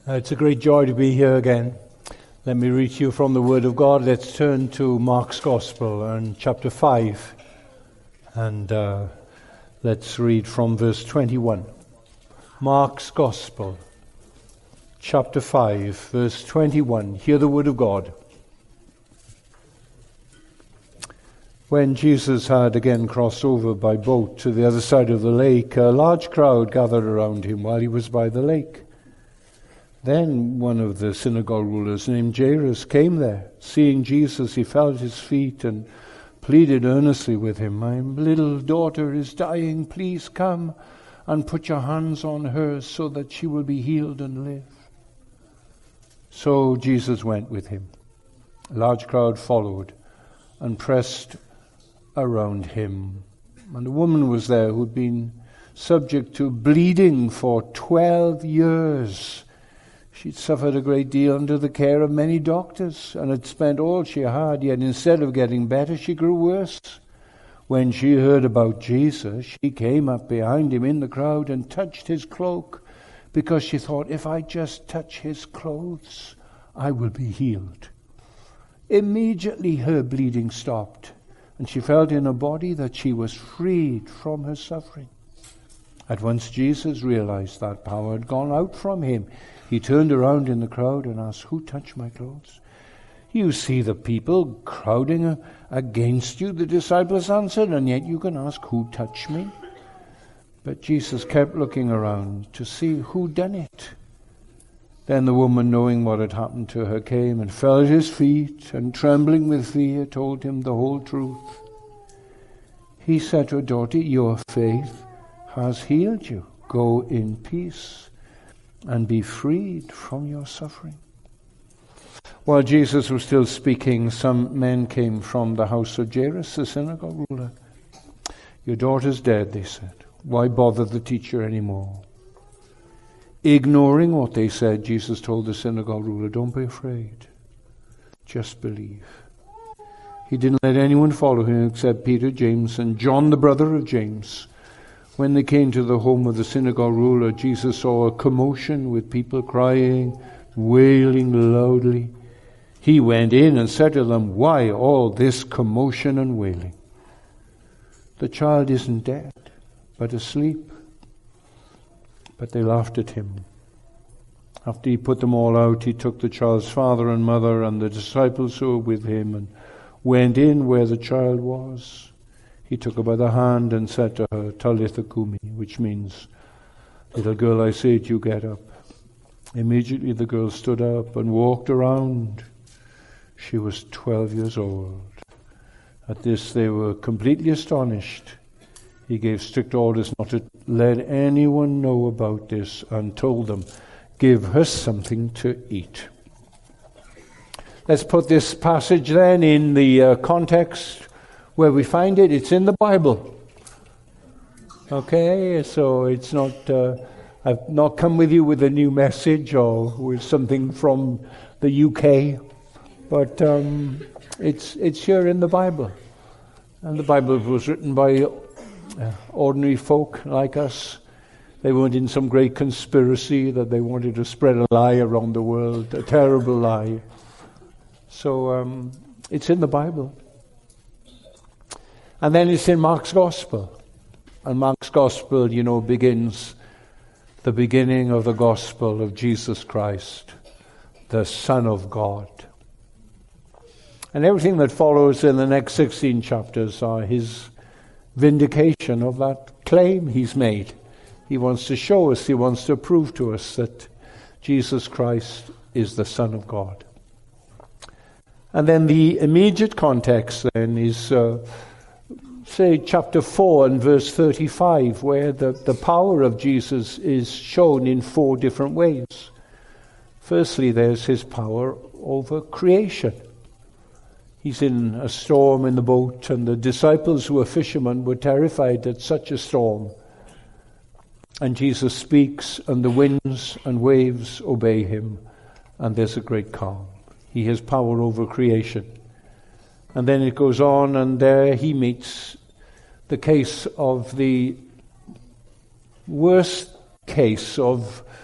It's a great joy to be here again. Let me read to you from the Word of God. Let's turn to Mark's Gospel and chapter 5. And let's read from verse 21. Mark's Gospel, chapter 5, verse 21. Hear the Word of God. When Jesus had again crossed over by boat to the other side of the lake, a large crowd gathered around him while he was by the lake. Then one of the synagogue rulers named Jairus came there. Seeing Jesus, he fell at his feet and pleaded earnestly with him, "My little daughter is dying. Please come and put your hands on her so that she will be healed and live." So Jesus went with him. A large crowd followed and pressed around him. And a woman was there who had been subject to bleeding for 12 years. She'd suffered a great deal under the care of many doctors and had spent all she had, yet instead of getting better, she grew worse. When she heard about Jesus, she came up behind him in the crowd and touched his cloak, because she thought, if I just touch his clothes, I will be healed. Immediately her bleeding stopped, and she felt in her body that she was freed from her suffering. At once Jesus realized that power had gone out from him. He turned around in the crowd and asked, "Who touched my clothes?" "You see the people crowding against you," the disciples answered, "and yet you can ask, 'Who touched me?'" But Jesus kept looking around to see who done it. Then the woman, knowing what had happened to her, came and fell at his feet, and trembling with fear, told him the whole truth. He said to her, "Daughter, your faith has healed you. Go in peace and be freed from your suffering." While Jesus was still speaking, some men came from the house of Jairus, the synagogue ruler. "Your daughter's dead," they said. "Why bother the teacher anymore?" Ignoring what they said, Jesus told the synagogue ruler, "Don't be afraid. Just believe." He didn't let anyone follow him except Peter, James, and John, the brother of James. When they came to the home of the synagogue ruler, Jesus saw a commotion with people crying, wailing loudly. He went in and said to them, "Why all this commotion and wailing? The child isn't dead, but asleep." But they laughed at him. After he put them all out, he took the child's father and mother and the disciples who were with him and went in where the child was. He took her by the hand and said to her, "Talitha kumi," which means, "Little girl, I say to you, get up." Immediately the girl stood up and walked around. She was 12 years old. At this they were completely astonished. He gave strict orders not to let anyone know about this and told them, "Give her something to eat." Let's put this passage then in the context where we find it. It's in the Bible. Okay, so it's not, I've not come with you with a new message or with something from the UK, but it's here in the Bible. And the Bible was written by ordinary folk like us. They weren't in some great conspiracy that they wanted to spread a lie around the world, a terrible lie. So it's in the Bible. And then it's in Mark's Gospel. And Mark's Gospel, begins the beginning of the Gospel of Jesus Christ, the Son of God. And everything that follows in the next 16 chapters are his vindication of that claim he's made. He wants to show us, he wants to prove to us that Jesus Christ is the Son of God. And then the immediate context then is say chapter 4 and verse 35, where the power of Jesus is shown in 4 different ways. Firstly, there's his power over creation. He's in a storm in the boat, and the disciples who were fishermen were terrified at such a storm. And Jesus speaks, and the winds and waves obey him, and there's a great calm. He has power over creation. And then it goes on, and there he meets the case of the worst case of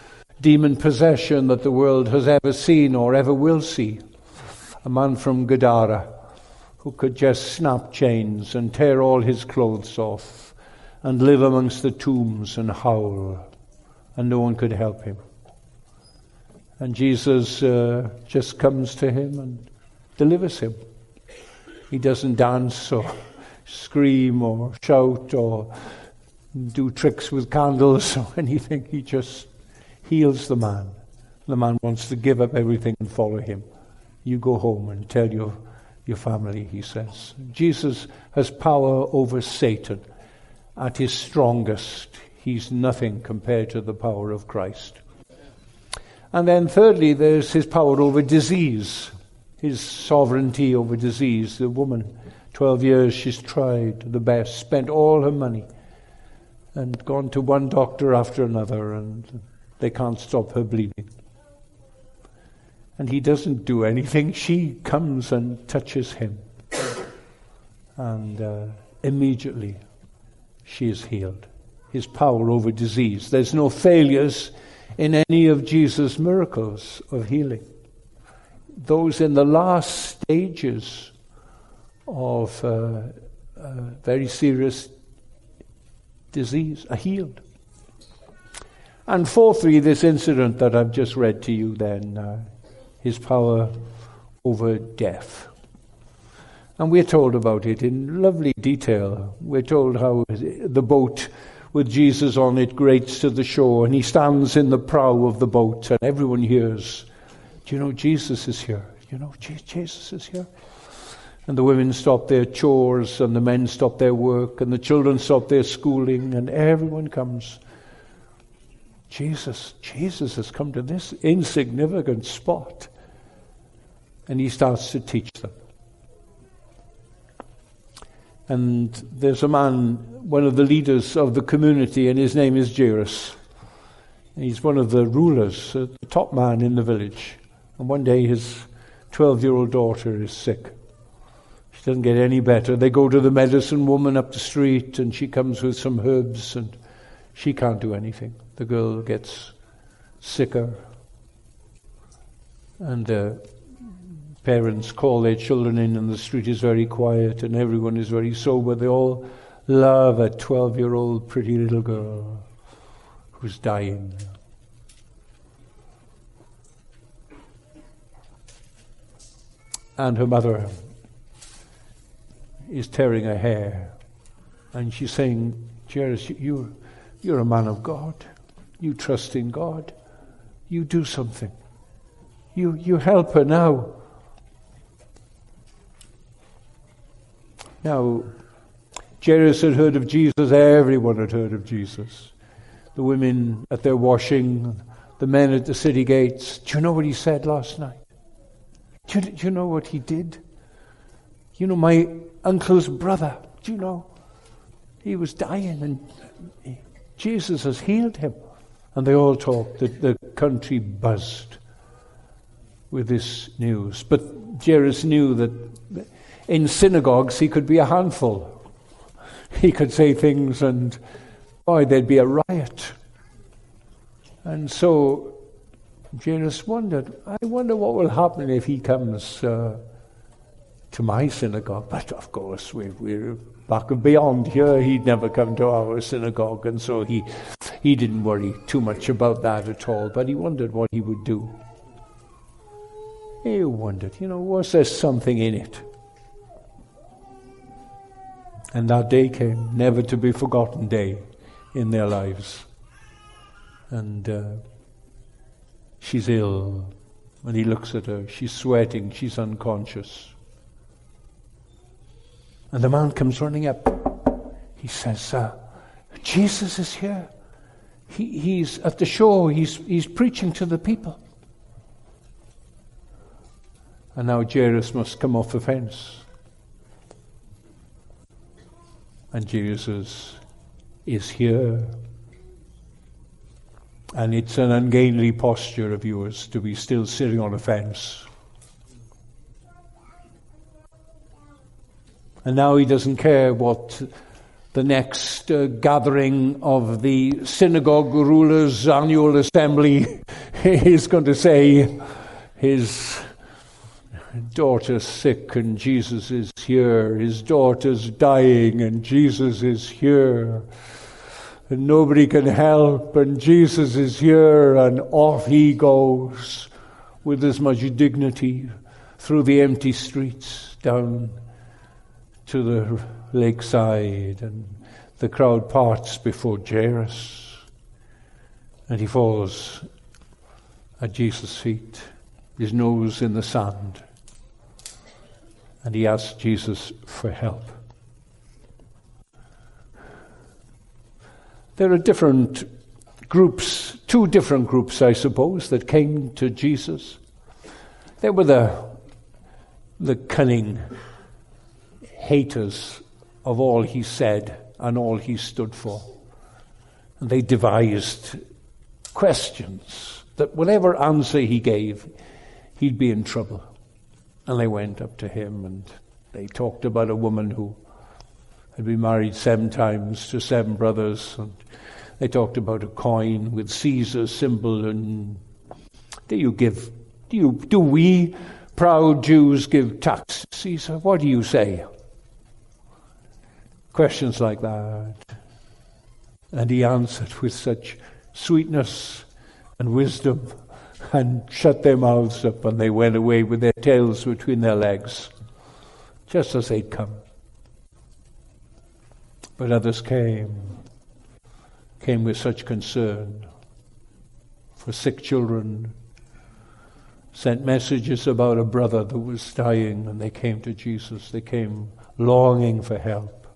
demon possession that the world has ever seen or ever will see. A man from Gadara who could just snap chains and tear all his clothes off and live amongst the tombs and howl, and no one could help him. And Jesus just comes to him and delivers him. He doesn't dance or scream or shout or do tricks with candles or anything. He just heals the man. The man wants to give up everything and follow him. You go home and tell your family, he says. Jesus has power over Satan. At his strongest, he's nothing compared to the power of Christ. And then thirdly, there's his power over disease, his sovereignty over disease. The woman, 12 years, she's tried the best, spent all her money, and gone to one doctor after another, and they can't stop her bleeding. And he doesn't do anything. She comes and touches him. And immediately she is healed. His power over disease. There's no failures in any of Jesus' miracles of healing. Those in the last stages of very serious disease are healed. And fourthly, this incident that I've just read to you then, his power over death. And we're told about it in lovely detail. We're told how the boat with Jesus on it grates to the shore, and he stands in the prow of the boat, and everyone hears, do you know Jesus is here? You know, Jesus is here. And the women stop their chores, and the men stop their work, and the children stop their schooling, and everyone comes. Jesus has come to this insignificant spot. And he starts to teach them. And there's a man, one of the leaders of the community, and his name is Jairus. He's one of the rulers, the top man in the village. And one day his 12-year-old daughter is sick. She doesn't get any better. They go to the medicine woman up the street, and she comes with some herbs, and she can't do anything. The girl gets sicker. And parents call their children in, and the street is very quiet, and everyone is very sober. They all love a 12-year-old pretty little girl who's dying. And her mother is tearing her hair, and she's saying, Jairus, you're a man of God. You trust in God. You do something. You help her now. Now, Jairus had heard of Jesus. Everyone had heard of Jesus. The women at their washing, the men at the city gates. Do you know what he said last night? Do you know what he did? You know, my uncle's brother, do you know? He was dying, and Jesus has healed him. And they all talked. The country buzzed with this news. But Jairus knew that in synagogues he could be a handful. He could say things, and boy, there'd be a riot. And so Jairus wondered, I wonder what will happen if he comes to my synagogue. But of course, we're back and beyond here. He'd never come to our synagogue, and so he didn't worry too much about that at all. But he wondered what he would do. He wondered, was there something in it? And that day came, never to be forgotten day in their lives. And she's ill. When he looks at her, she's sweating, she's unconscious. And the man comes running up. He says, Jesus is here. He's at the shore. He's preaching to the people. And now Jairus must come off the fence. And Jesus is here. And it's an ungainly posture of yours to be still sitting on a fence. And now he doesn't care what the next gathering of the synagogue rulers' annual assembly, he's going to say his daughter's sick and Jesus is here. His daughter's dying and Jesus is here. And nobody can help and Jesus is here, and off he goes with as much dignity through the empty streets down to the lakeside, and the crowd parts before Jairus, and he falls at Jesus' feet, his nose in the sand, and he asks Jesus for help. There are different groups, two different groups, I suppose, that came to Jesus. They were the cunning haters of all he said and all he stood for. And they devised questions that whatever answer he gave, he'd be in trouble. And they went up to him and they talked about a woman who had been married 7 times to 7 brothers, and they talked about a coin with Caesar's symbol, and do we proud Jews give tax to Caesar? What do you say? Questions like that. And he answered with such sweetness and wisdom, and shut their mouths up, and they went away with their tails between their legs, just as they'd come. But others came with such concern for sick children, sent messages about a brother that was dying, and they came to Jesus. They came longing for help.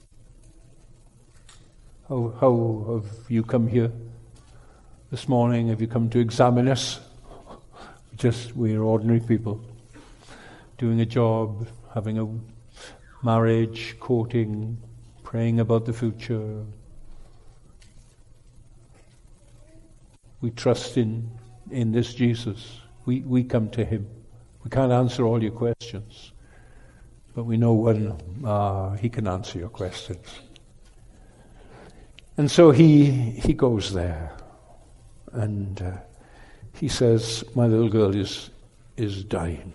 How have you come here this morning? Have you come to examine us? We're ordinary people, doing a job, having a marriage, courting, praying about the future. We trust in this Jesus. We come to him. We can't answer all your questions, but we know when he can answer your questions. And so he goes there, and he says, my little girl is dying.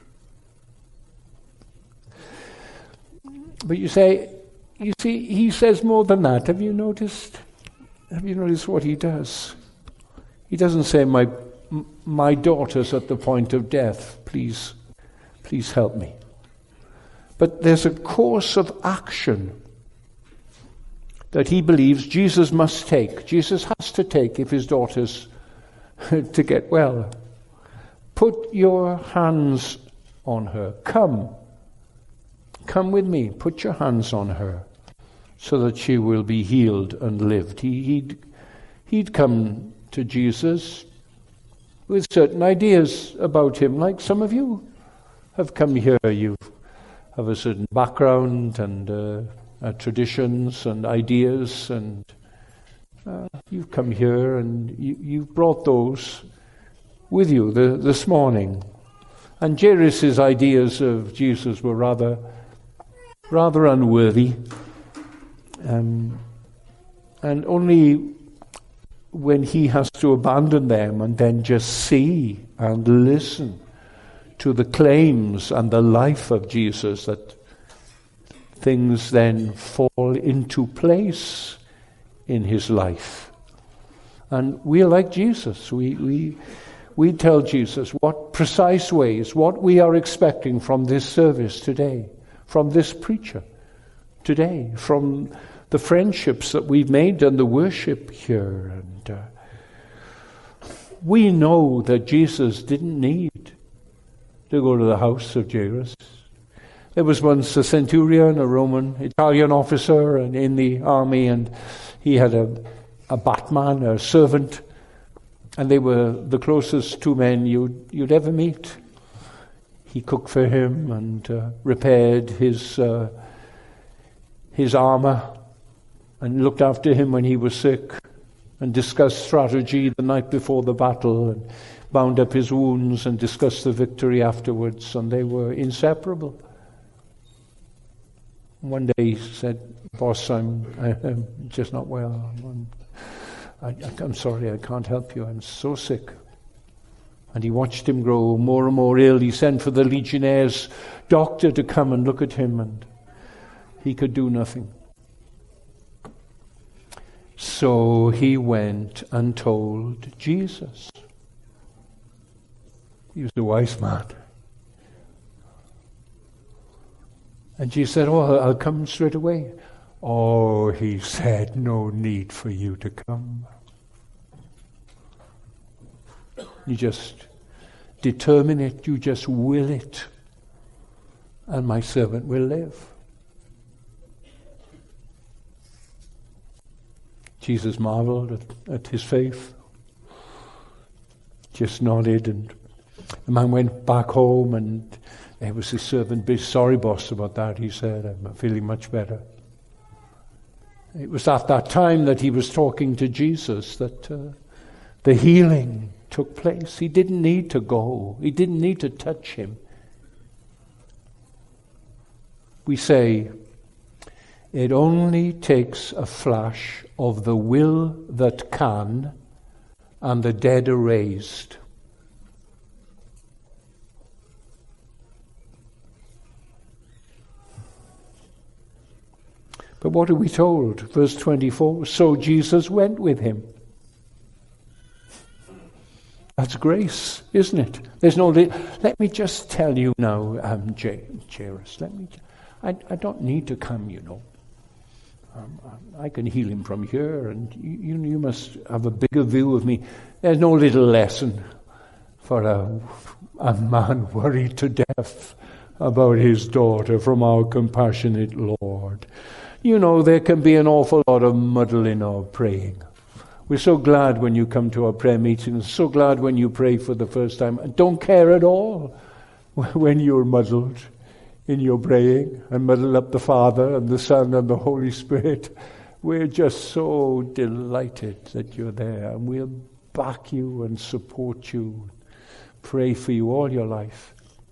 But you see, he says more than that. Have you noticed what he does? He doesn't say, my daughter's at the point of death. Please help me. But there's a course of action that he believes Jesus must take. Jesus has to take if his daughter's to get well. Put your hands on her. Come with me. Put your hands on her so that she will be healed and lived. He'd come to Jesus with certain ideas about him, like some of you have come here. You have a certain background and traditions and ideas, and you've come here and you've brought those with you this morning. And Jairus' ideas of Jesus were rather unworthy, and only when he has to abandon them and then just see and listen to the claims and the life of Jesus that things then fall into place in his life. And we're like Jesus. We tell Jesus what precise ways, what we are expecting from this service today, from this preacher today, from the friendships that we've made and the worship here. And we know that Jesus didn't need to go to the house of Jairus. There was once a centurion, a Roman Italian officer, and in the army, and he had a batman, a servant, and they were the closest 2 men you'd ever meet. He cooked for him and repaired his armor and looked after him when he was sick, and discussed strategy the night before the battle, and bound up his wounds and discussed the victory afterwards, and they were inseparable. One day he said, boss, I'm just not well. I'm sorry, I can't help you. I'm so sick. And he watched him grow more and more ill. He sent for the Legionnaires' doctor to come and look at him, and he could do nothing. So he went and told Jesus. He was a wise man. And Jesus said, "Oh, I'll come straight away." "Oh," he said, "no need for you to come. You just determine it, you just will it, and my servant will live." Jesus marveled at his faith, just nodded, and the man went back home, and it was his servant, "Sorry, boss, about that," he said. "I'm feeling much better." It was at that time that he was talking to Jesus that the healing took place. He didn't need to go. He didn't need to touch him. We say, it only takes a flash of the will that can, and the dead are raised. But what are we told? Verse 24, so Jesus went with him. That's grace, isn't it? There's no. Let me just tell you now, Jairus. I don't need to come. You know, I can heal him from here, and you must have a bigger view of me. There's no little lesson for a man worried to death about his daughter from our compassionate Lord. You know, there can be an awful lot of muddle in our praying. We're so glad when you come to our prayer meetings, so glad when you pray for the first time, and don't care at all when you're muddled in your praying and muddle up the Father and the Son and the Holy Spirit. We're just so delighted that you're there, and we'll back you and support you, pray for you all your life.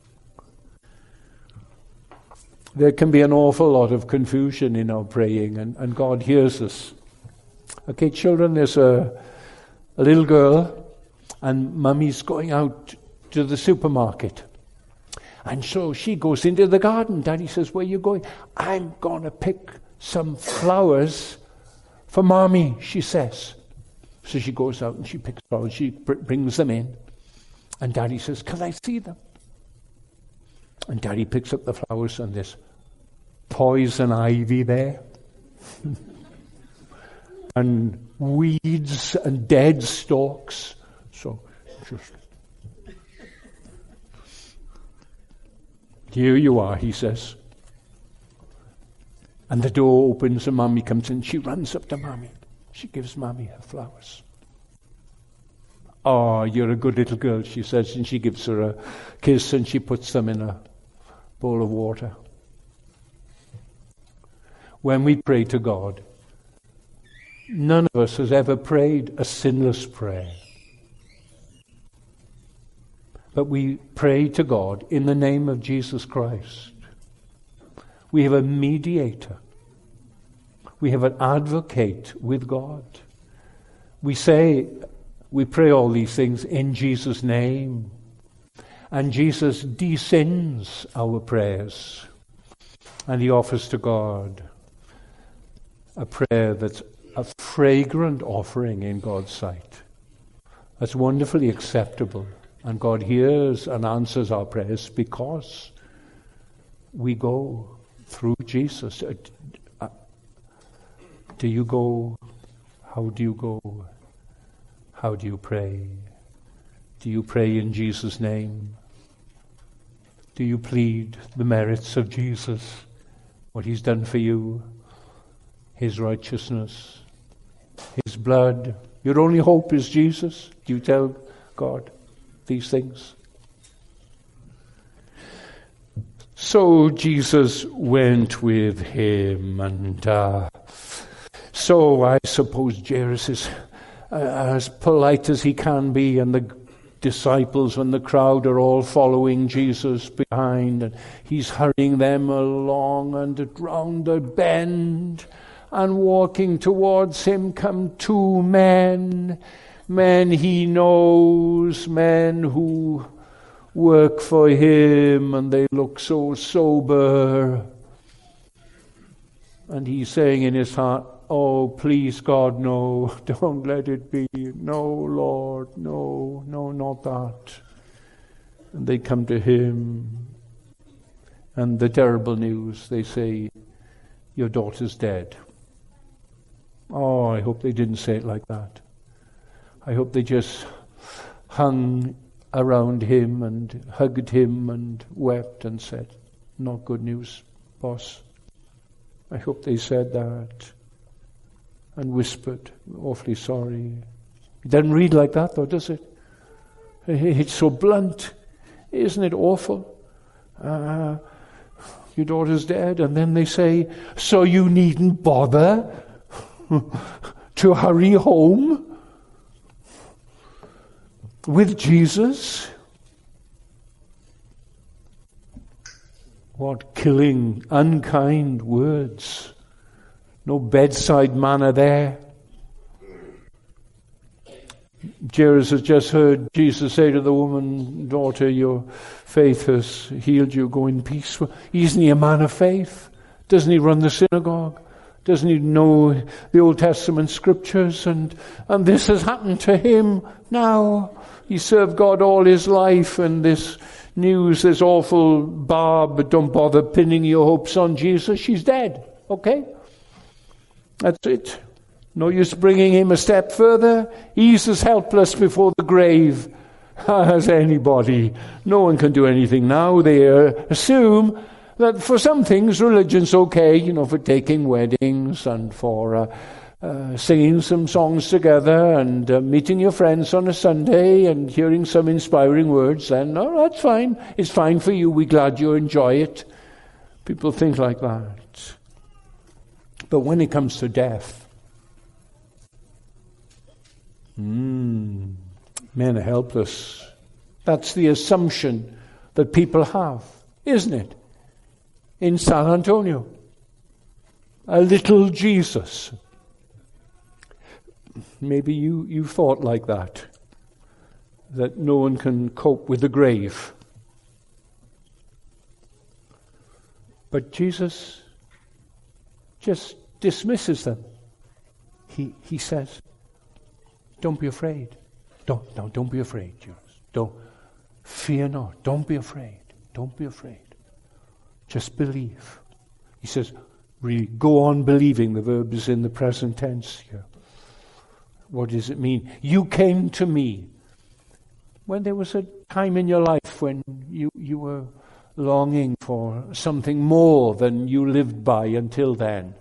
There can be an awful lot of confusion in our praying, and God hears us. Okay, children, there's a little girl, and Mummy's going out to the supermarket. And so she goes into the garden. Daddy says, "Where are you going?" "I'm going to pick some flowers for Mommy," she says. So she goes out and she picks flowers. She brings them in. And Daddy says, "Can I see them?" And Daddy picks up the flowers, and there's poison ivy there. And weeds and dead stalks. So just... "Here you are," he says. And the door opens and Mommy comes in. She runs up to Mommy. She gives Mommy her flowers. "Oh, you're a good little girl," she says, and she gives her a kiss and she puts them in a bowl of water. When we pray to God, none of us has ever prayed a sinless prayer. But we pray to God in the name of Jesus Christ. We have a mediator. We have an advocate with God. We pray all these things in Jesus' name. And Jesus descends our prayers. And he offers to God a prayer that's a fragrant offering in God's sight. That's wonderfully acceptable. And God hears and answers our prayers because we go through Jesus. Do you go? How do you go? How do you pray? Do you pray in Jesus' name? Do you plead the merits of Jesus, what he's done for you, his righteousness, his blood? Your only hope is Jesus. Do you tell God these things? So Jesus went with him, and so I suppose Jairus is as polite as he can be, and the disciples when the crowd are all following Jesus behind, and he's hurrying them along, and round the bend and walking towards him come two men he knows, men who work for him, and they look so sober. And he's saying in his heart, "Oh, please, God, no, don't let it be. No, Lord, no, not that." And they come to him, and the terrible news, they say, "Your daughter's dead." Oh, I hope they didn't say it like that. I hope they just hung around him and hugged him and wept and said, "Not good news, boss." I hope they said that and whispered, "Awfully sorry." It doesn't read like that though, does it? It's so blunt. Isn't it awful? Your daughter's dead, and then they say, "So you needn't bother to hurry home with Jesus." What killing, unkind words. No bedside manner there. Jairus has just heard Jesus say to the woman, "Daughter, your faith has healed you. Go in peace." Isn't he a man of faith? Doesn't he run the synagogue? Doesn't he know the Old Testament scriptures? And this has happened to him now. He served God all his life, and this news, this awful Barb, don't bother pinning your hopes on Jesus. She's dead. Okay? That's it. No use bringing him a step further. He's as helpless before the grave as anybody. No one can do anything now. They assume that for some things religion's okay, for taking weddings and for singing some songs together and meeting your friends on a Sunday and hearing some inspiring words. Then, "Oh, that's fine. It's fine for you. We're glad you enjoy it." People think like that. But when it comes to death, men are helpless. That's the assumption that people have, isn't it? In San Antonio, a little Jesus. Maybe you thought like that no one can cope with the grave. But Jesus just dismisses them. He says, "Don't be afraid. Don't be afraid, Jesus. Don't fear not. Don't be afraid. Don't be afraid. Just believe." He says, really, go on believing. The verb is in the present tense here. What does it mean? You came to me when there was a time in your life when you were longing for something more than you lived by until then.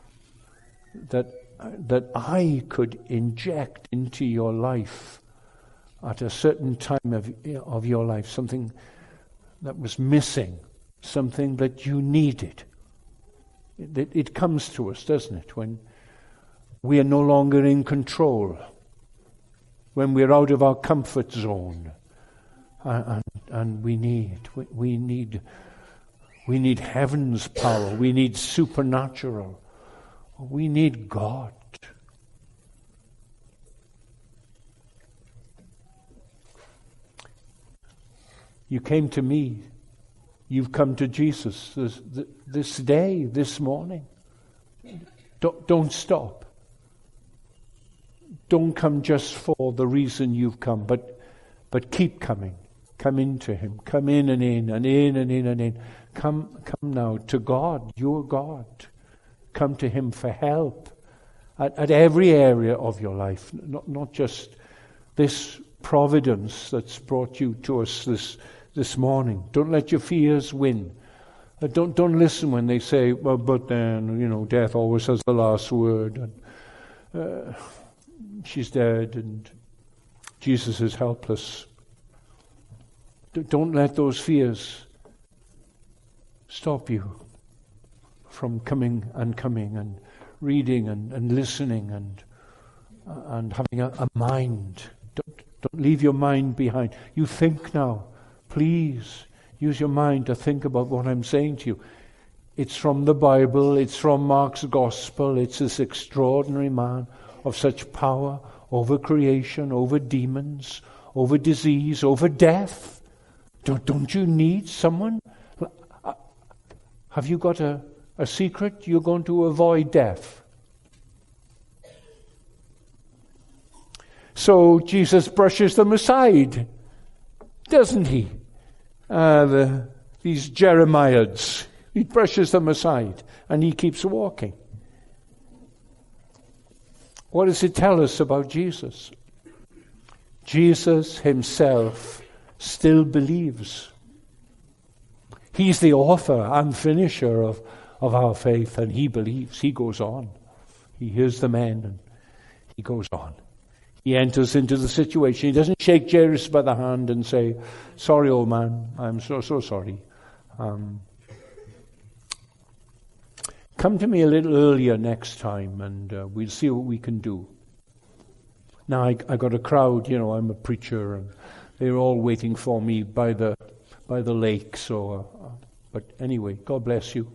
That I could inject into your life at a certain time of your life, something that was missing, something that you needed. It comes to us, doesn't it, when we are no longer in control, when we're out of our comfort zone, and we need heaven's power, we need supernatural, we need God. You came to me. You've come to Jesus this day, this morning. Don't stop. Don't come just for the reason you've come, but keep coming. Come into him. Come in and in and in and in and in. Come now to God, your God. Come to him for help at every area of your life, not just this providence that's brought you to us this morning. Don't let your fears win. Don't listen when they say, "Well, but then, death always has the last word, and she's dead, and Jesus is helpless." Don't let those fears stop you from coming and reading and listening and having a mind. Don't leave your mind behind. You think now. Please use your mind to think about what I'm saying to you. It's from the Bible. It's from Mark's Gospel. It's this extraordinary man of such power over creation, over demons, over disease, over death. Don't you need someone? Have you got a secret? You're going to avoid death. So Jesus brushes them aside, doesn't he? These Jeremiads. He brushes them aside and he keeps walking. What does it tell us about Jesus? Jesus himself still believes. He's the author and finisher of our faith, and he believes. He goes on. He hears the men and he goes on. He enters into the situation. He doesn't shake Jairus by the hand and say, "Sorry, old man, I'm so sorry. Come to me a little earlier next time and we'll see what we can do." Now I got a crowd, I'm a preacher, and they're all waiting for me by the lake. But anyway, God bless you.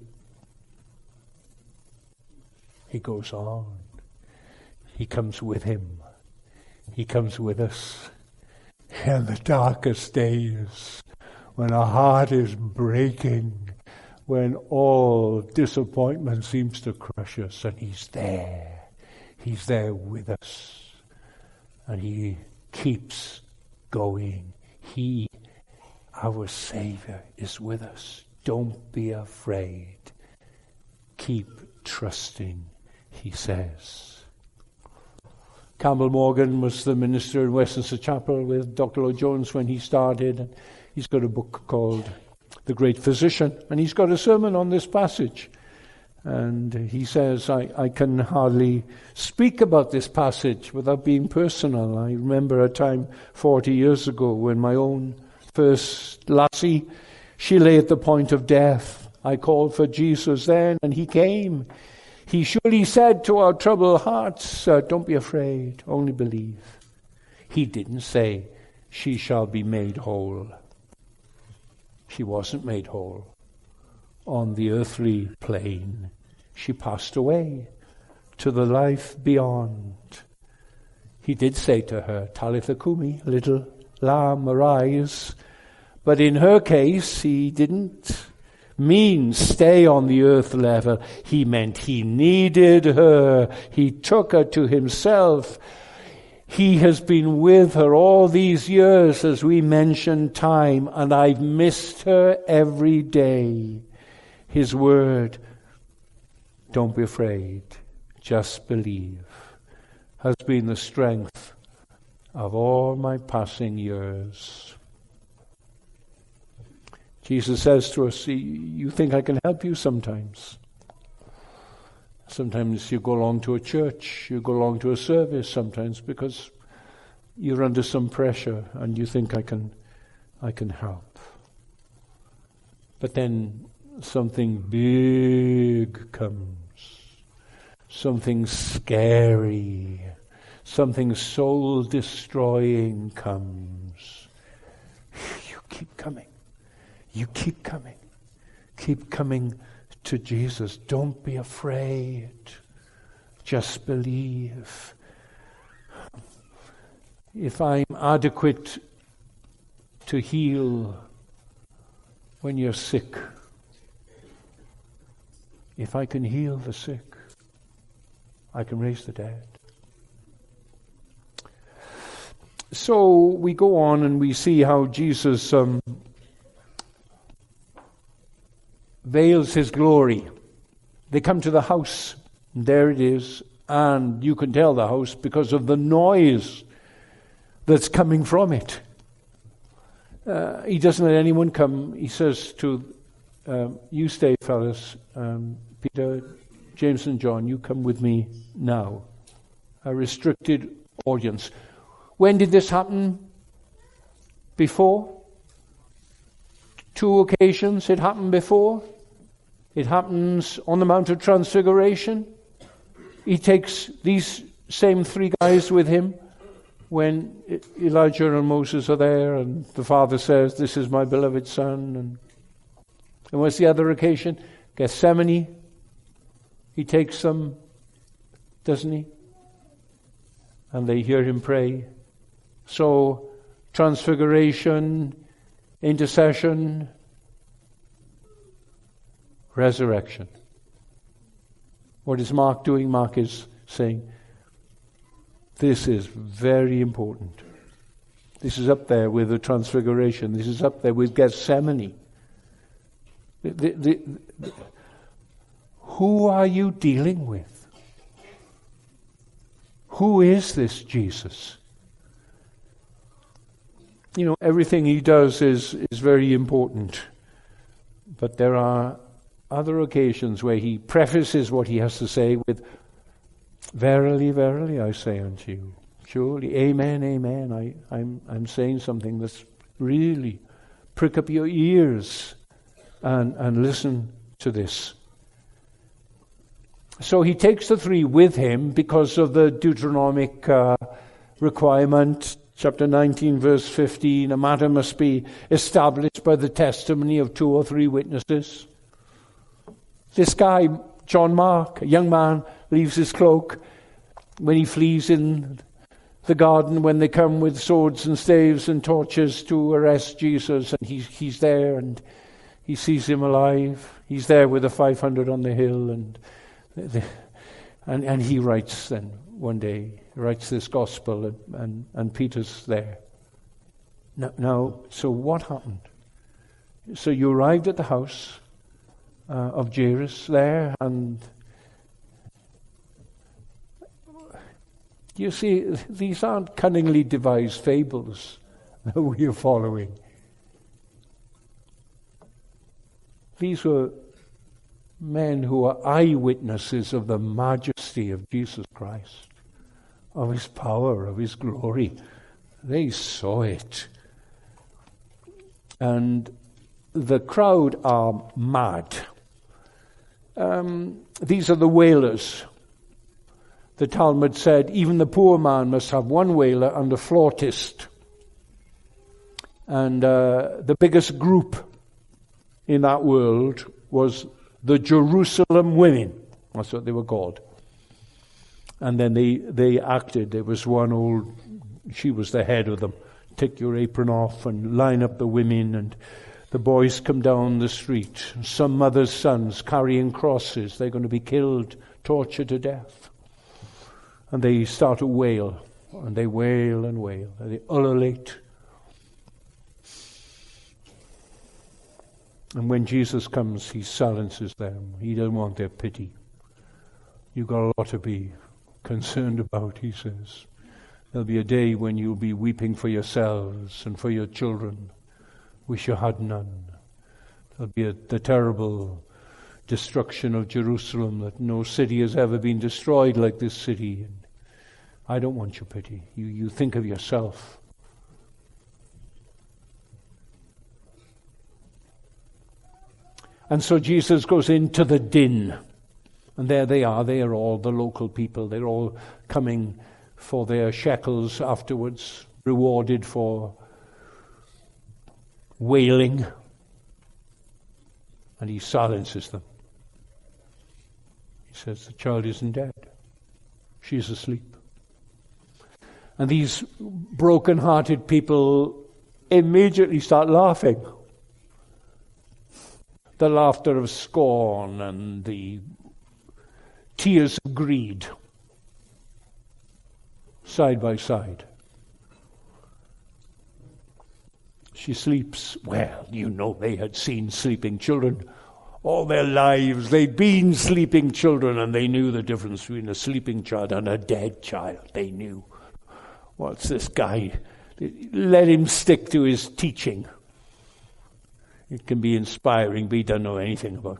He goes on. He comes with him. He comes with us. In the darkest days, when our heart is breaking, when all disappointment seems to crush us, and he's there. He's there with us. And he keeps going. He, our Savior, is with us. Don't be afraid. Keep trusting, he says. Campbell Morgan was the minister in Westminster Chapel with Dr. Lloyd Jones when he started. He's got a book called The Great Physician, and he's got a sermon on this passage. And he says, I can hardly speak about this passage without being personal. I remember a time 40 years ago when my own first lassie, she lay at the point of death. I called for Jesus then, and he came. He surely said to our troubled hearts, "Don't be afraid, only believe." He didn't say, "She shall be made whole." She wasn't made whole. On the earthly plane, she passed away to the life beyond. He did say to her, "Talitha Kumi," little lamb, arise. But in her case, he didn't mean stay on the earth level. He meant he needed her. He took her to himself. He has been with her all these years, as we mentioned time, and I've missed her every day. His word, "Don't be afraid, just believe," has been the strength of all my passing years. Jesus says to us, "You think I can help you sometimes. Sometimes you go along to a church, you go along to a service sometimes because you're under some pressure and you think I can help. But then something big comes, something scary, something soul-destroying comes. You keep coming. You keep coming. Keep coming to Jesus. Don't be afraid. Just believe. If I'm adequate to heal when you're sick, if I can heal the sick, I can raise the dead. So we go on and we see how Jesus veils his glory. They come to the house, and there it is, and you can tell the house because of the noise that's coming from it. He doesn't let anyone come. He says to, "You stay, fellas. Peter, James and John, you come with me now." A restricted audience. When did this happen? Before? 2 occasions it happened before. It happens on the Mount of Transfiguration. He takes these same 3 guys with him when Elijah and Moses are there and the Father says, "This is my beloved Son." And what's the other occasion? Gethsemane. He takes them, doesn't he? And they hear him pray. So, transfiguration, intercession, resurrection. What is Mark doing? Mark is saying, this is very important. This is up there with the transfiguration. This is up there with Gethsemane. Who are you dealing with? Who is this Jesus? Everything he does is very important. But there are other occasions where he prefaces what he has to say with, "Verily, verily, I say unto you." Surely, amen, amen. I'm saying something that's really prick up your ears and listen to this. So he takes the three with him because of the Deuteronomic requirement. Chapter 19, verse 15, a matter must be established by the testimony of 2 or 3 witnesses. This guy, John Mark, a young man, leaves his cloak when he flees in the garden, when they come with swords and staves and torches to arrest Jesus, and he's there and he sees him alive. He's there with the 500 on the hill, and he writes then one day, writes this gospel, and Peter's there. Now, so what happened? So you arrived at the house of Jairus there, and you see, these aren't cunningly devised fables that we are following. These were men who are eyewitnesses of the majesty of Jesus Christ, of his power, of his glory. They saw it. And the crowd are mad. These are the wailers. The Talmud said, even the poor man must have one wailer and a flautist. And the biggest group in that world was the Jerusalem women. That's what they were called. And then they acted. There was one old, she was the head of them. Take your apron off and line up the women, and the boys come down the street. Some mother's sons carrying crosses. They're going to be killed, tortured to death. And they start to wail. And they wail and wail. And they ululate. And when Jesus comes, he silences them. He doesn't want their pity. You've got a lot to be concerned about, he says. There'll be a day when you'll be weeping for yourselves and for your children. Wish you had none. There'll be the terrible destruction of Jerusalem, that no city has ever been destroyed like this city. And I don't want your pity. You think of yourself. And so Jesus goes into the din. And there they are. They are all the local people. They're all coming for their shekels afterwards, rewarded for wailing. And he silences them. He says, the child isn't dead. She's asleep. And these broken-hearted people immediately start laughing. The laughter of scorn and the tears of greed, side by side. She sleeps. Well, they had seen sleeping children all their lives. They'd been sleeping children, and they knew the difference between a sleeping child and a dead child. They knew. What's this guy? Let him stick to his teaching. It can be inspiring, but he doesn't know anything about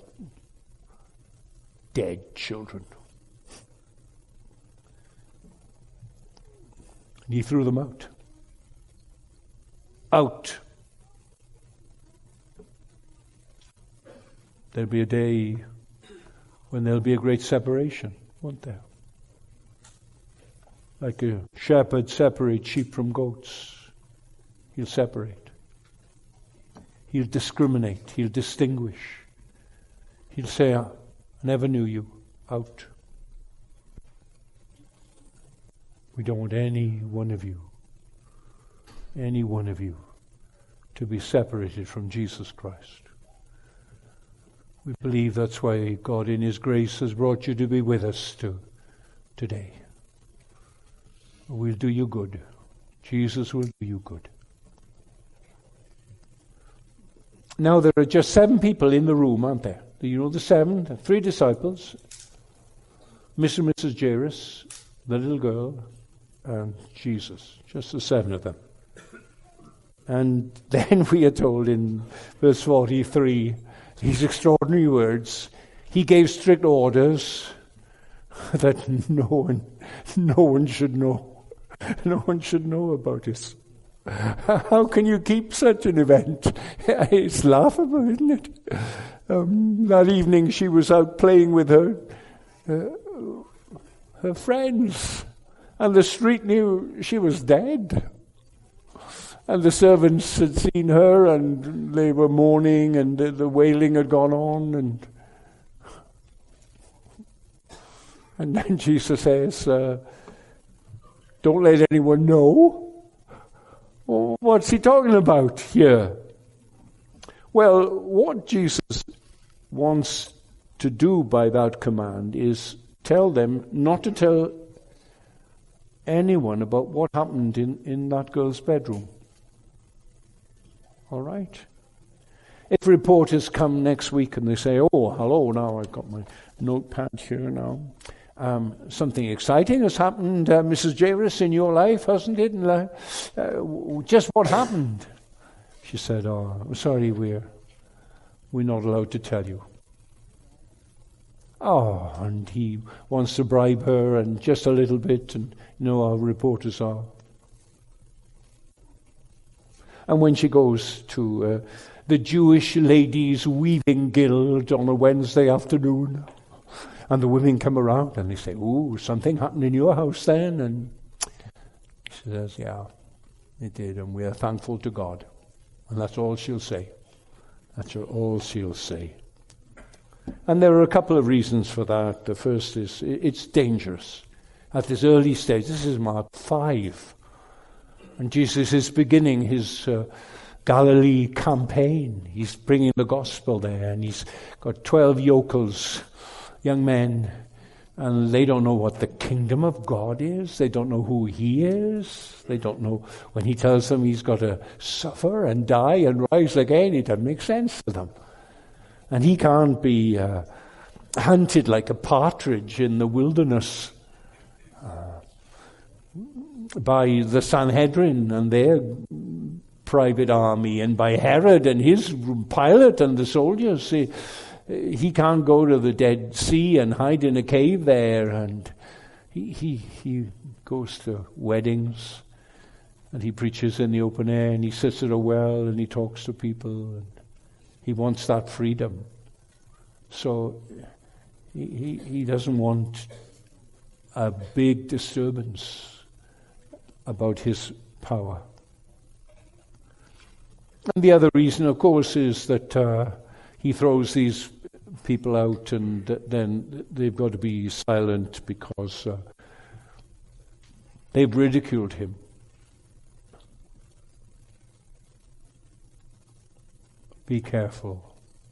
dead children. And he threw them out. Out. There'll be a day when there'll be a great separation, won't there? Like a shepherd separates sheep from goats. He'll separate. He'll discriminate. He'll distinguish. He'll say, I never knew you. Out. We don't want any one of you, to be separated from Jesus Christ. We believe that's why God in His grace has brought you to be with us today. We'll do you good. Jesus will do you good. Now there are just 7 people in the room, aren't there? You know the 7? The 3 disciples, Mr. and Mrs. Jairus, the little girl, and Jesus. Just the 7 of them. And then we are told in verse 43, these extraordinary words, He gave strict orders that no one should know. No one should know about this. How can you keep such an event? It's laughable, isn't it? That evening she was out playing with her friends, and the street knew she was dead. And the servants had seen her, and they were mourning, and the wailing had gone on, and then Jesus says, don't let anyone know. Well, what's he talking about here? Well, what Jesus wants to do by that command is tell them not to tell anyone about what happened in that girl's bedroom. All right? If reporters come next week and they say, oh, hello, now I've got my notepad here now. Something exciting has happened, Mrs. Jairus, in your life, hasn't it? Just what happened? She said, oh, I'm sorry, we're not allowed to tell you. Oh, and he wants to bribe her, and just a little bit, and you know how reporters are. And when she goes to the Jewish Ladies Weaving Guild on a Wednesday afternoon, and the women come around and they say, ooh, something happened in your house then? And she says, yeah, it did, and we are thankful to God. And that's all she'll say. That's all she'll say. And there are a couple of reasons for that. The first is it's dangerous. At this early stage, this is Mark 5. And Jesus is beginning his Galilee campaign. He's bringing the gospel there, and he's got 12 yokels, young men, and they don't know what the kingdom of God is. They don't know who he is. They don't know when he tells them he's got to suffer and die and rise again. It doesn't make sense to them. And he can't be hunted like a partridge in the wilderness by the Sanhedrin and their private army, and by Herod and his Pilate and the soldiers. He can't go to the Dead Sea and hide in a cave there. And he goes to weddings, and he preaches in the open air, and he sits at a well, and he talks to people, and he wants that freedom. So he doesn't want a big disturbance about his power. And the other reason, of course, is that he throws these people out, and then they've got to be silent because they've ridiculed him. Be careful.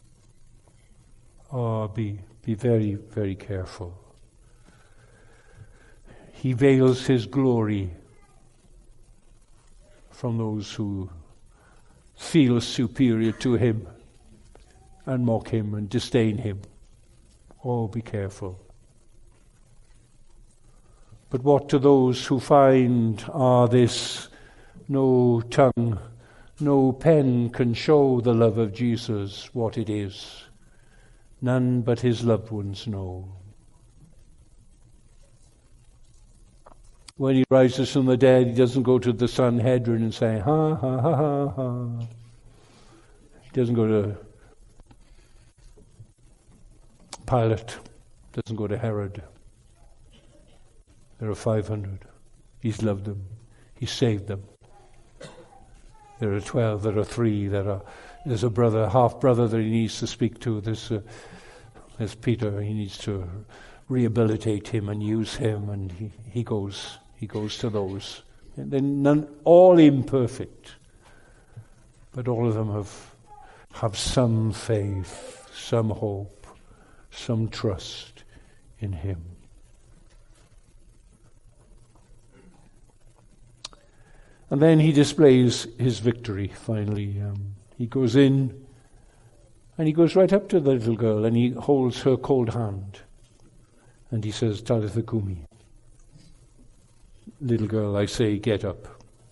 Oh, be very, very careful. He veils his glory from those who feel superior to him and mock him and disdain him. Oh, be careful. But what to those who find, this no tongue, no pen can show the love of Jesus, what it is. None but his loved ones know. When he rises from the dead, he doesn't go to the Sanhedrin and say, ha, ha, ha, ha, ha. He doesn't go to Pilate, doesn't go to Herod. There are 500. He's loved them. He saved them. There are 12, there are 3, there's a brother, half-brother that he needs to speak to. There's Peter, he needs to rehabilitate him and use him, and he goes to those. And then all imperfect, but all of them have some faith, some hope, some trust in him. And then he displays his victory, finally. He goes in, and he goes right up to the little girl, and he holds her cold hand. And he says, Talitha Kumi. Little girl, I say, get up.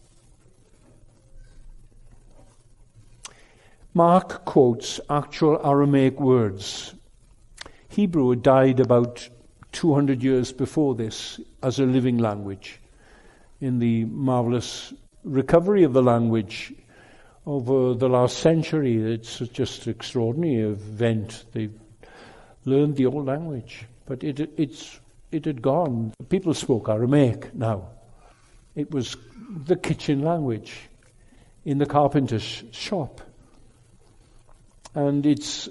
Mark quotes actual Aramaic words. Hebrew had died about 200 years before this as a living language. In the marvelous recovery of the language over the last century, it's just an extraordinary event. They've learned the old language, but it had gone. People spoke Aramaic now. It was the kitchen language in the carpenter's shop. And it's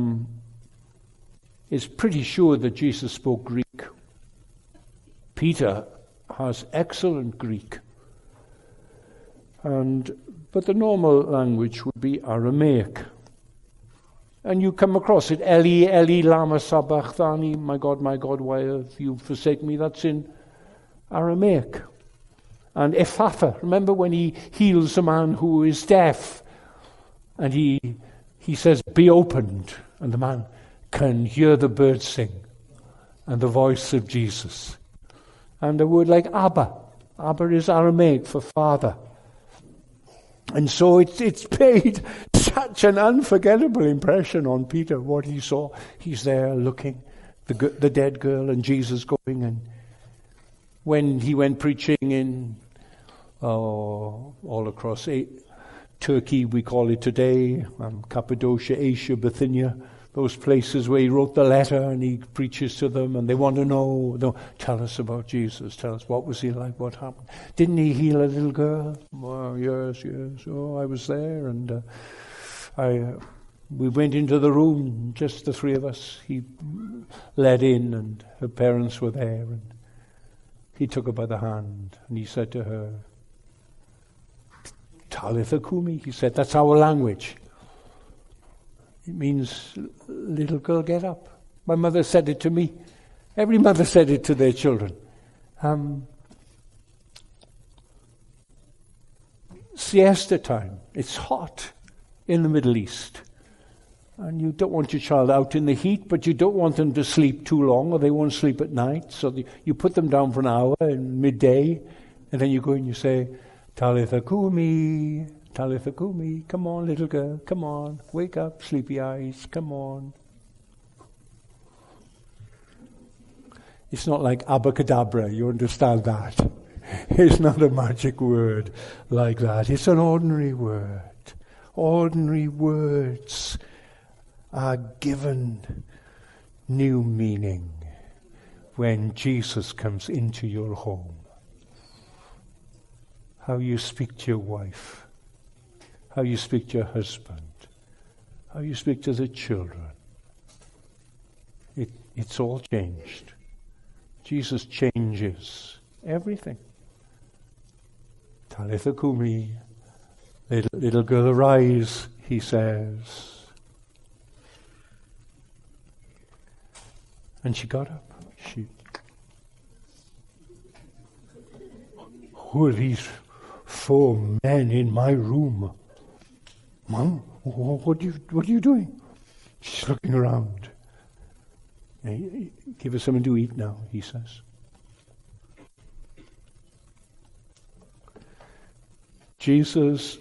pretty sure that Jesus spoke Greek. Peter has excellent Greek. But the normal language would be Aramaic. And you come across it, Eli, Eli, lama sabachthani, my God, why have you forsaken me? That's in Aramaic. And Ephatha, remember when he heals a man who is deaf, and he says, be opened, and the man can hear the birds sing, and the voice of Jesus. And a word like Abba. Abba is Aramaic for father. And so it's paid such an unforgettable impression on Peter, what he saw. He's there looking, the dead girl and Jesus going. And when he went preaching in all across Turkey, we call it today, Cappadocia, Asia, Bithynia, those places where he wrote the letter and he preaches to them and they want to know, tell us about Jesus, tell us what was he like, what happened. Didn't he heal a little girl? Oh, yes. Oh, I was there, and we went into the room, just the 3 of us. He led in and her parents were there, and he took her by the hand and he said to her, Talitha Kumi, he said, that's our language. It means, little girl, get up. My mother said it to me. Every mother said it to their children. Siesta time. It's hot in the Middle East. And you don't want your child out in the heat, but you don't want them to sleep too long or they won't sleep at night. So you put them down for an hour in midday, and then you go and you say, Talitha Kumi, Talitha Kumi, come on, little girl, come on, wake up, sleepy eyes, come on. It's not like abracadabra, you understand that. It's not a magic word like that. It's an ordinary word. Ordinary words are given new meaning when Jesus comes into your home. How you speak to your wife, how you speak to your husband, how you speak to the children. It's all changed. Jesus changes everything. Talitha Kumi, little girl, arise, he says. And she got up. Who are these 4 men in my room? Mom, what are you doing? She's looking around. Give us something to eat now, he says. Jesus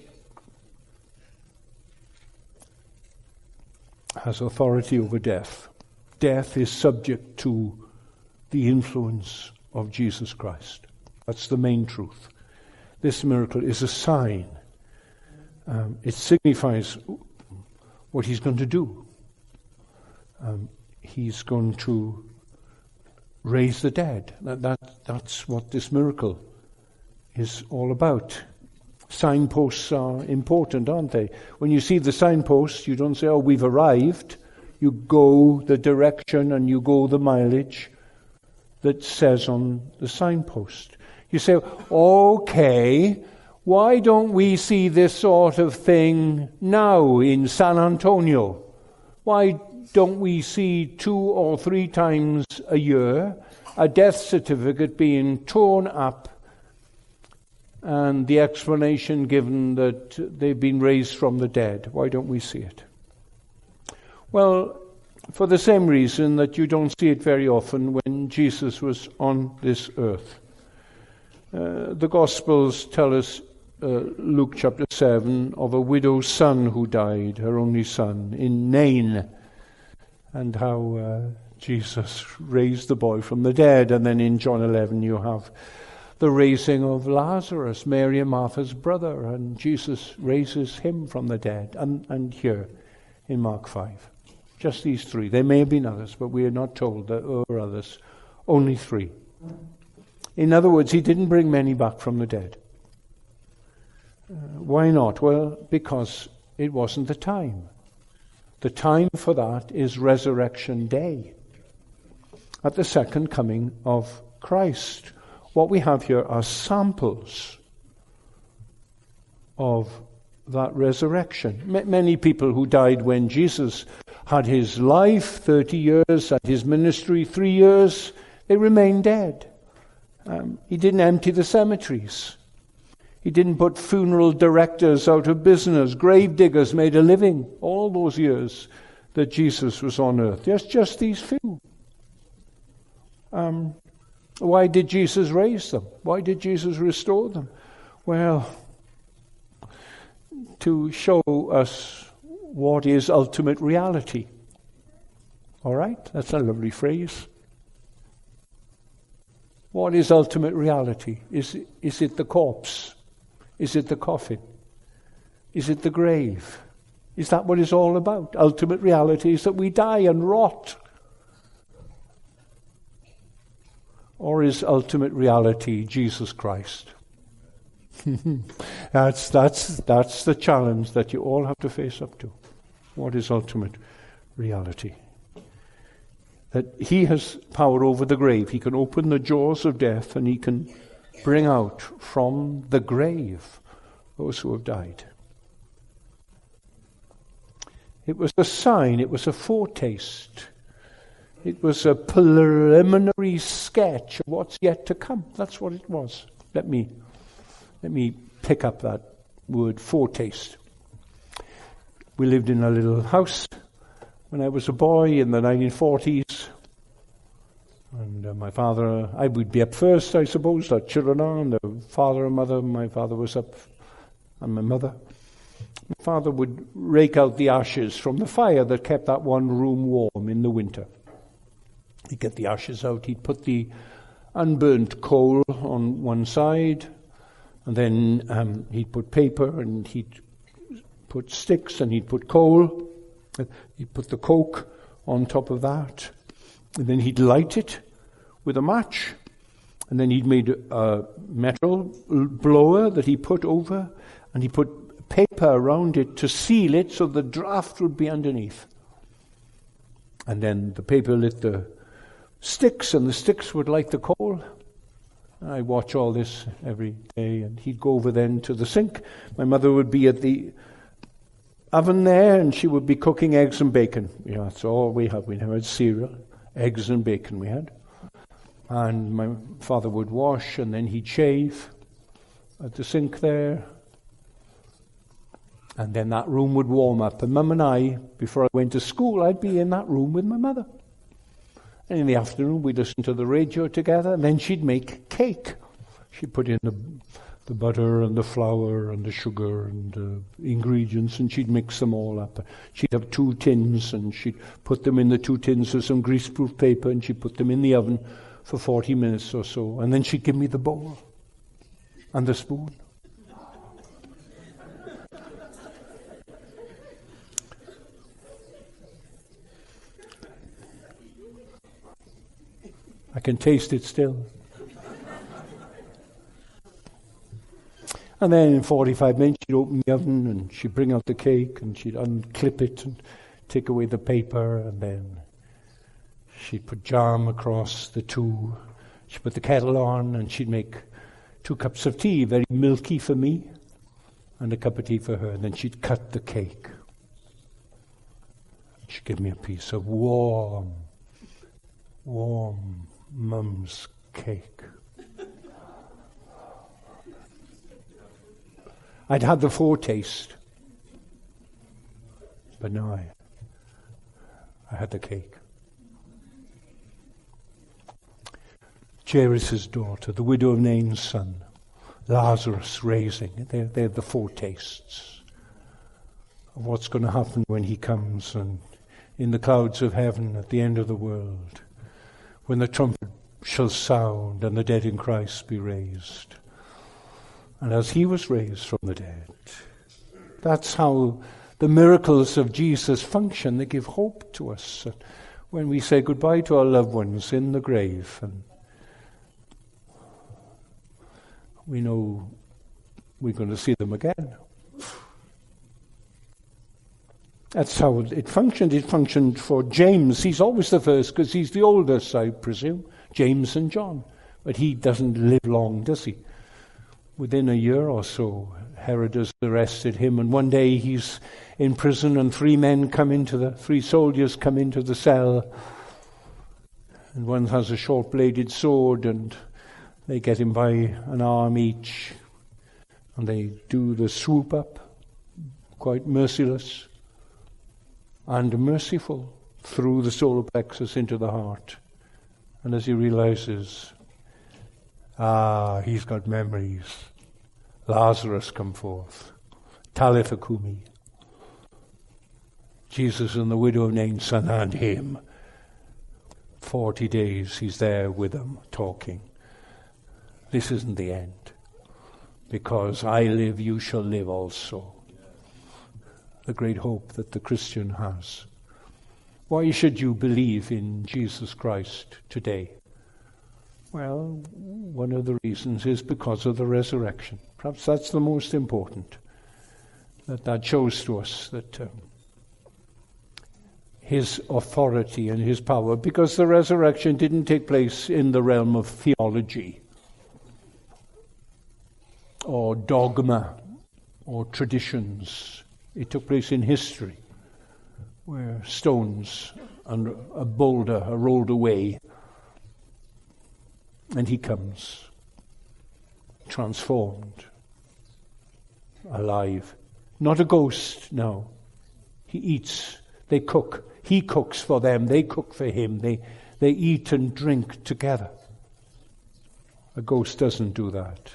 has authority over death. Death is subject to the influence of Jesus Christ. That's the main truth. This miracle is a sign. It signifies what he's going to do. He's going to raise the dead. That's what this miracle is all about. Signposts are important, aren't they? When you see the signposts, you don't say, oh, we've arrived. You go the direction and you go the mileage that says on the signpost. You say, okay, why don't we see this sort of thing now in San Antonio? Why don't we see 2 or 3 times a year a death certificate being torn up and the explanation given that they've been raised from the dead? Why don't we see it? Well, for the same reason that you don't see it very often when Jesus was on this earth. The Gospels tell us, Luke chapter 7, of a widow's son who died, her only son, in Nain, and how Jesus raised the boy from the dead. And then in John 11 you have the raising of Lazarus, Mary and Martha's brother, and Jesus raises him from the dead. And here in Mark 5. Just these 3. There may have been others, but we are not told that there were others. Only 3. In other words, he didn't bring many back from the dead. Why not? Well, because it wasn't the time. The time for that is Resurrection Day, at the second coming of Christ. What we have here are samples of that resurrection. Many people who died when Jesus had his life, 30 years, had his ministry, 3 years, they remained dead. He didn't empty the cemeteries. He didn't put funeral directors out of business. Grave diggers made a living all those years that Jesus was on earth. Just these few. Why did Jesus raise them? Why did Jesus restore them? Well, to show us what is ultimate reality. All right? That's a lovely phrase. What is ultimate reality? Is it the corpse? Is it the coffin? Is it the grave? Is that what it's all about? Ultimate reality is that we die and rot. Or is ultimate reality Jesus Christ? That's the challenge that you all have to face up to. What is ultimate reality? That he has power over the grave. He can open the jaws of death and he can bring out from the grave those who have died. It was a sign, it was a foretaste. It was a preliminary sketch of what's yet to come. That's what it was. Let me pick up that word, foretaste. We lived in a little house when I was a boy in the 1940s. And my father, I would be up first, I suppose, like children are, and the father and mother. My father was up, and my mother. My father would rake out the ashes from the fire that kept that one room warm in the winter. He'd get the ashes out, he'd put the unburnt coal on one side, and then he'd put paper, and he'd put sticks, and he'd put coal. He'd put the coke on top of that, and then he'd light it with a match, and then he'd made a metal blower that he put over, and he put paper around it to seal it so the draft would be underneath. And then the paper lit the sticks, and the sticks would light the coal. I watch all this every day, and he'd go over then to the sink. My mother would be at the oven there, and she would be cooking eggs and bacon. Yeah, that's all we had. We never had cereal. Eggs and bacon we had. And my father would wash, and then he'd shave at the sink there. And then that room would warm up. And Mum and I, before I went to school, I'd be in that room with my mother. And in the afternoon, we'd listen to the radio together, and then she'd make cake. She'd put in the butter and the flour and the sugar and the ingredients, and she'd mix them all up. She'd have 2 tins, and she'd put them in the 2 tins with some greaseproof paper, and she'd put them in the oven for 40 minutes or so. And then she'd give me the bowl and the spoon. I can taste it still. And then in 45 minutes she'd open the oven and she'd bring out the cake and she'd unclip it and take away the paper, and then she'd put jam across the two. She'd put the kettle on and she'd make 2 cups of tea, very milky for me, and a cup of tea for her. And then she'd cut the cake. She'd give me a piece of warm mum's cake. I'd had the foretaste, but now I had the cake. Jairus' daughter, the widow of Nain's son, Lazarus raising. They're the foretastes of what's going to happen when he comes and in the clouds of heaven at the end of the world, when the trumpet shall sound and the dead in Christ be raised. And as he was raised from the dead, that's how the miracles of Jesus function. They give hope to us when we say goodbye to our loved ones in the grave, and we know we're going to see them again. That's how it functioned. It functioned for James. He's always the first because he's the oldest, I presume. James and John. But he doesn't live long, does he? Within a year or so, Herod has arrested him, and one day he's in prison and 3 soldiers come into the cell, and one has a short-bladed sword, and they get him by an arm each, and they do the swoop up, quite merciless and merciful, through the solar plexus into the heart. And as he realizes, he's got memories. Lazarus come forth. Talitha Kumi. Jesus and the widow of Nain's son and him. 40 days he's there with them, talking. This isn't the end. Because I live, you shall live also. The great hope that the Christian has. Why should you believe in Jesus Christ today? Well, one of the reasons is because of the resurrection. Perhaps that's the most important. That shows to us that his authority and his power, because the resurrection didn't take place in the realm of theology or dogma or traditions. It took place in history, where stones and a boulder are rolled away, and he comes, transformed, alive. Not a ghost, no. He eats, they cook. He cooks for them, they cook for him. They eat and drink together. A ghost doesn't do that.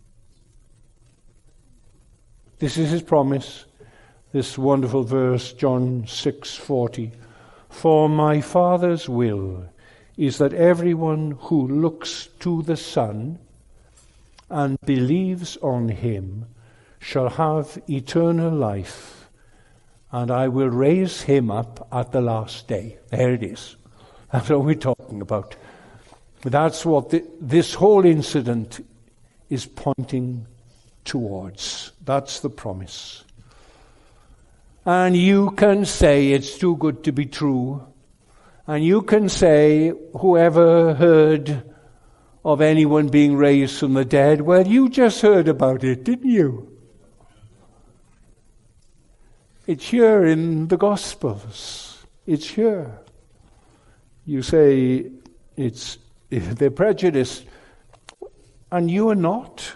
This is his promise. This wonderful verse, John 6:40. For my Father's will is that everyone who looks to the Son and believes on him shall have eternal life, and I will raise him up at the last day. There it is. That's what we're talking about. That's what this whole incident is pointing towards. That's the promise. And you can say it's too good to be true. And you can say, whoever heard of anyone being raised from the dead? Well, you just heard about it, didn't you? It's here in the Gospels. It's here. You say they're prejudiced, and you are not.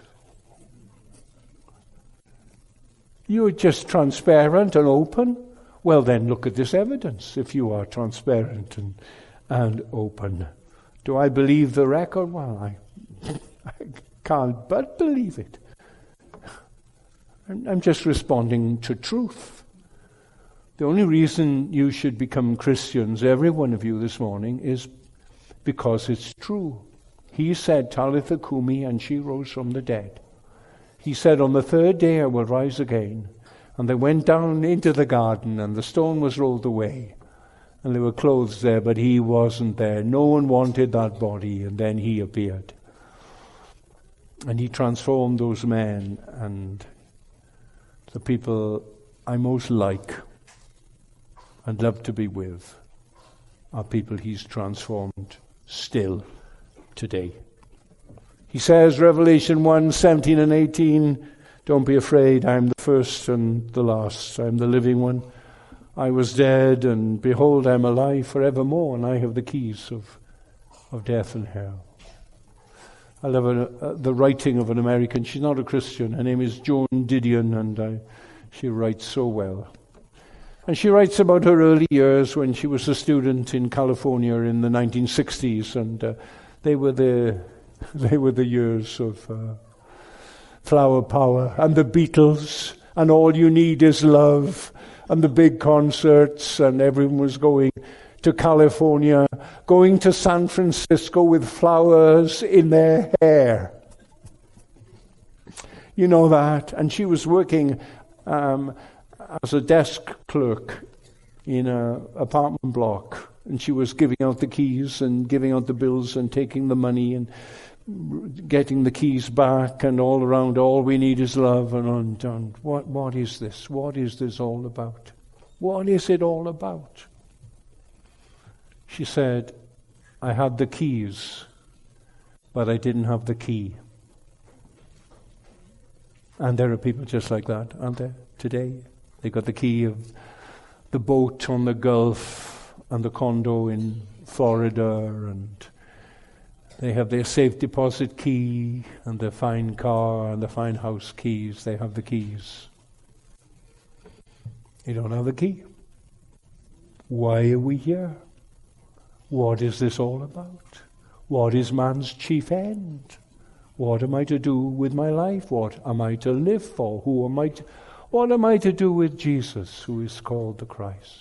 You're just transparent and open. Well, then look at this evidence, if you are transparent and open. Do I believe the record? Well, I can't but believe it. I'm just responding to truth. The only reason you should become Christians, every one of you this morning, is because it's true. He said, Talitha Kumi, and she rose from the dead. He said, on the third day I will rise again. And they went down into the garden, and the stone was rolled away. And there were clothes there, but he wasn't there. No one wanted that body, and then he appeared. And he transformed those men, and the people I most like and love to be with are people he's transformed still today. He says, Revelation 1:17 and 18, don't be afraid, I am the first and the last. I am the living one. I was dead, and behold, I am alive forevermore, and I have the keys of death and hell. I love the writing of an American. She's not a Christian. Her name is Joan Didion, and she writes so well. And she writes about her early years when she was a student in California in the 1960s, and they were the years of flower power and the Beatles and All You Need Is Love and the big concerts, and everyone was going to California, going to San Francisco with flowers in their hair. You know that. And she was working as a desk clerk in an apartment block, and she was giving out the keys and giving out the bills and taking the money and getting the keys back, and all around, all we need is love, and on. What is this? What is this all about? What is it all about? She said, I had the keys, but I didn't have the key. And there are people just like that, aren't there, today? They got the key of the boat on the Gulf and the condo in Florida, and they have their safe deposit key and their fine car and the fine house keys. They have the keys. You don't have the key. Why are we here? What is this all about? What is man's chief end? What am I to do with my life? What am I to live for? What am I to do with Jesus, who is called the Christ?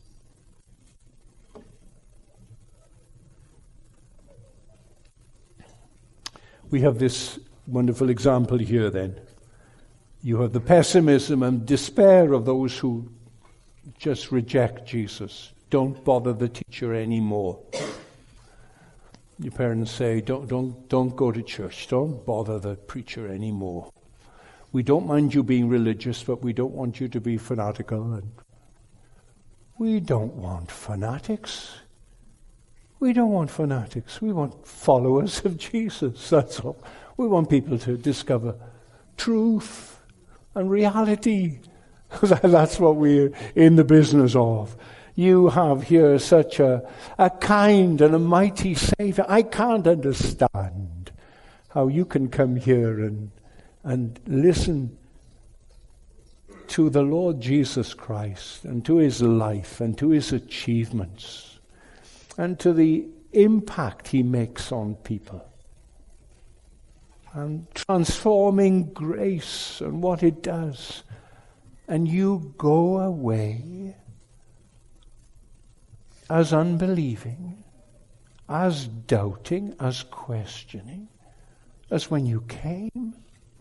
We have this wonderful example here then. You have the pessimism and despair of those who just reject Jesus. Don't bother the teacher anymore. Your parents say, don't go to church. Don't bother the preacher anymore. We don't mind you being religious, but we don't want you to be fanatical. And we don't want fanatics. We don't want fanatics. We want followers of Jesus, that's all. We want people to discover truth and reality. That's what we're in the business of. You have here such a kind and a mighty Savior. I can't understand how you can come here and listen to the Lord Jesus Christ and to his life and to his achievements and to the impact he makes on people and transforming grace and what it does. And you go away as unbelieving, as doubting, as questioning, as when you came.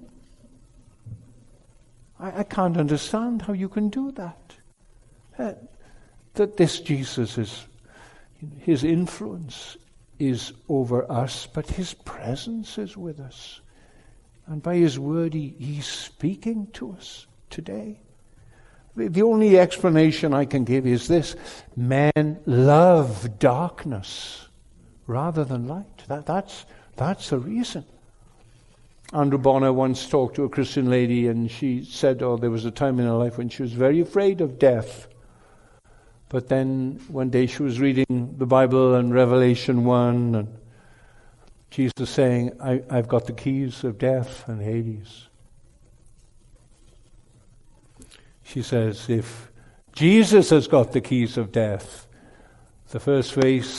I can't understand how you can do that. That this Jesus is, his influence is over us, but his presence is with us. And by his word, he's speaking to us today. The only explanation I can give is this: men love darkness rather than light. That's the reason. Andrew Bonner once talked to a Christian lady, and she said, there was a time in her life when she was very afraid of death. But then one day she was reading the Bible and Revelation 1, and Jesus saying, I've got the keys of death and Hades. She says, if Jesus has got the keys of death, the first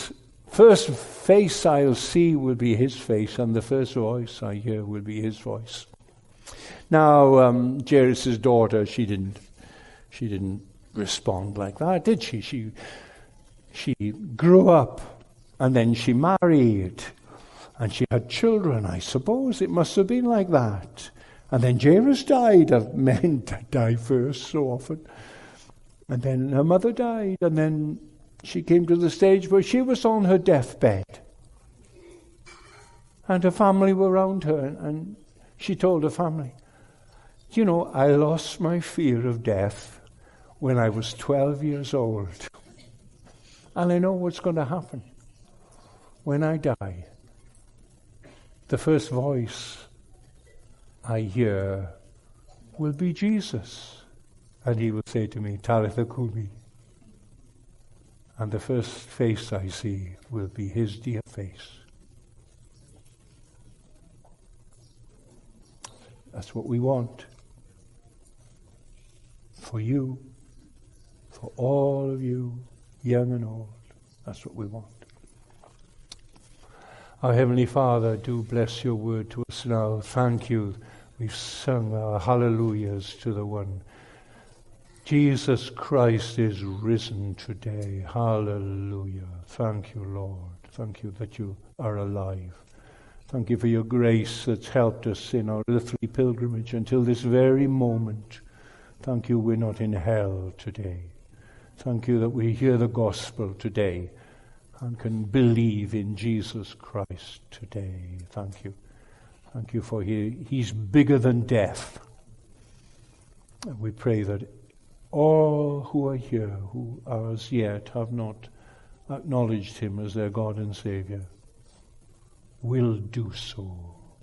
face I'll see will be his face, and the first voice I hear will be his voice. Now, Jairus' daughter, she didn't respond like that, did she? She grew up, and then she married, and she had children. I suppose it must have been like that. And then Jairus died. Men die first so often. And then her mother died, and then she came to the stage where she was on her deathbed. And her family were around her, and She told her family, you know, I lost my fear of death when I was 12 years old. And I know what's going to happen. When I die, the first voice I hear will be Jesus. And he will say to me, Talitha Kumi. And the first face I see will be his dear face. That's what we want. For you, for all of you, young and old. That's what we want. Our Heavenly Father, do bless your word to us now. Thank you. We've sung our hallelujahs to the one. Jesus Christ is risen today. Hallelujah. Thank you, Lord. Thank you that you are alive. Thank you for your grace that's helped us in our earthly pilgrimage until this very moment. Thank you we're not in hell today. Thank you that we hear the gospel today and can believe in Jesus Christ today. Thank you. Thank you for he's bigger than death. And we pray that all who are here, who as yet have not acknowledged him as their God and Savior, will do so.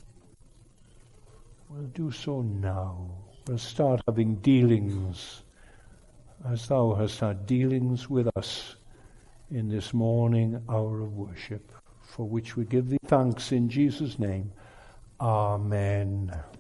Will do so now. We'll start having dealings as thou hast had dealings with us in this morning hour of worship, for which we give thee thanks in Jesus' name. Amen.